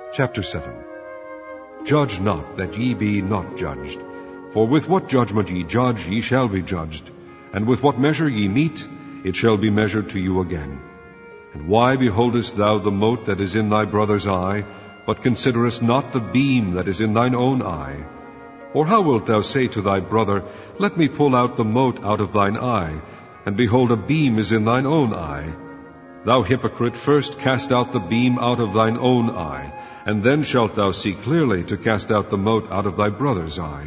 Chapter 7. Judge not, that ye be not judged. For with what judgment ye judge, ye shall be judged. And with what measure ye mete, it shall be measured to you again. And why beholdest thou the mote that is in thy brother's eye, but considerest not the beam that is in thine own eye? Or how wilt thou say to thy brother, Let me pull out the mote out of thine eye, and behold, a beam is in thine own eye? Thou hypocrite, first cast out the beam out of thine own eye, and then shalt thou see clearly to cast out the mote out of thy brother's eye.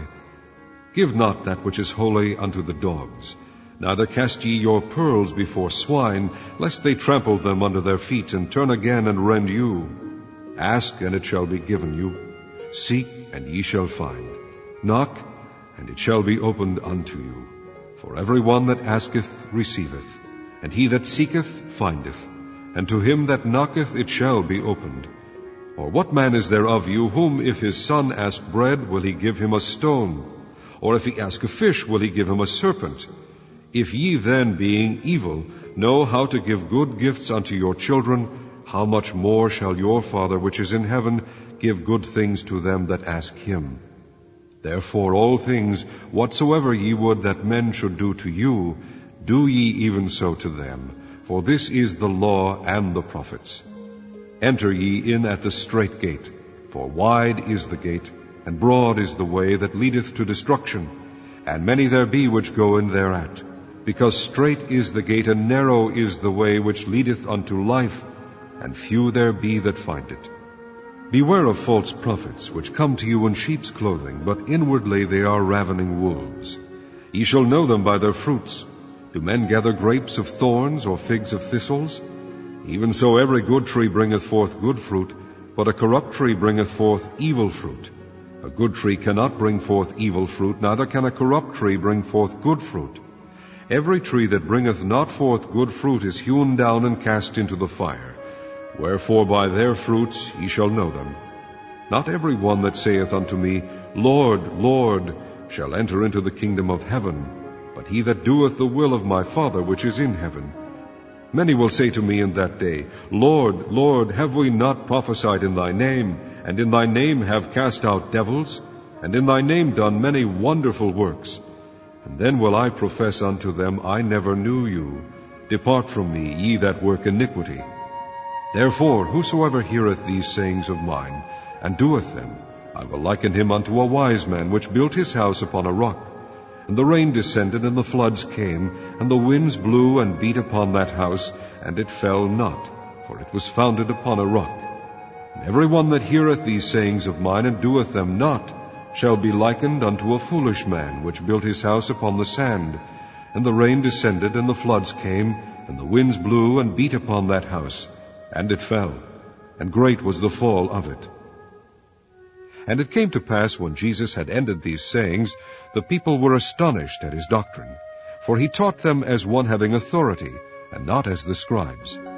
Give not that which is holy unto the dogs, neither cast ye your pearls before swine, lest they trample them under their feet, and turn again and rend you. Ask, and it shall be given you. Seek, and ye shall find. Knock, and it shall be opened unto you. For every one that asketh receiveth, and he that seeketh findeth, and to him that knocketh it shall be opened. Or what man is there of you, whom if his son ask bread, will he give him a stone? Or if he ask a fish, will he give him a serpent? If ye then, being evil, know how to give good gifts unto your children, how much more shall your Father which is in heaven give good things to them that ask him? Therefore all things, whatsoever ye would that men should do to you, do ye even so to them. For this is the law and the prophets. Enter ye in at the strait gate, for wide is the gate, and broad is the way that leadeth to destruction, and many there be which go in thereat. Because strait is the gate, and narrow is the way which leadeth unto life, and few there be that find it. Beware of false prophets, which come to you in sheep's clothing, but inwardly they are ravening wolves. Ye shall know them by their fruits. Do men gather grapes of thorns, or figs of thistles? Even so every good tree bringeth forth good fruit, but a corrupt tree bringeth forth evil fruit. A good tree cannot bring forth evil fruit, neither can a corrupt tree bring forth good fruit. Every tree that bringeth not forth good fruit is hewn down and cast into the fire. Wherefore by their fruits ye shall know them. Not every one that saith unto me, Lord, Lord, shall enter into the kingdom of heaven, but he that doeth the will of my Father which is in heaven. Many will say to me in that day, Lord, Lord, have we not prophesied in thy name, and in thy name have cast out devils, and in thy name done many wonderful works? And then will I profess unto them, I never knew you. Depart from me, ye that work iniquity. Therefore whosoever heareth these sayings of mine, and doeth them, I will liken him unto a wise man, which built his house upon a rock. And the rain descended, and the floods came, and the winds blew and beat upon that house, and it fell not, for it was founded upon a rock. And every one that heareth these sayings of mine, and doeth them not, shall be likened unto a foolish man, which built his house upon the sand. And the rain descended, and the floods came, and the winds blew and beat upon that house, and it fell, and great was the fall of it. And it came to pass, when Jesus had ended these sayings, the people were astonished at his doctrine. For he taught them as one having authority, and not as the scribes.